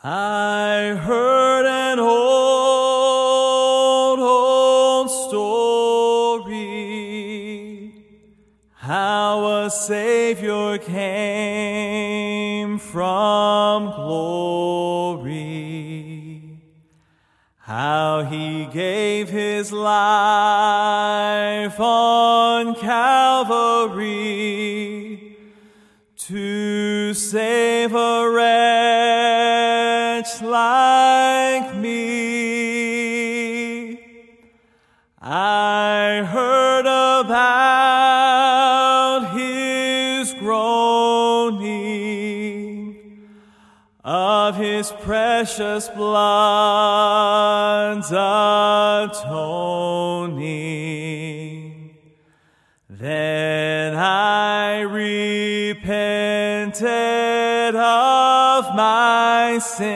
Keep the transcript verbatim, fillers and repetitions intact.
I heard an old, old story, how a Savior came from glory, how he gave his life on Calvary to save a wretch like me. I heard about his groaning, of his precious blood's atoning. Then I repented of my sin.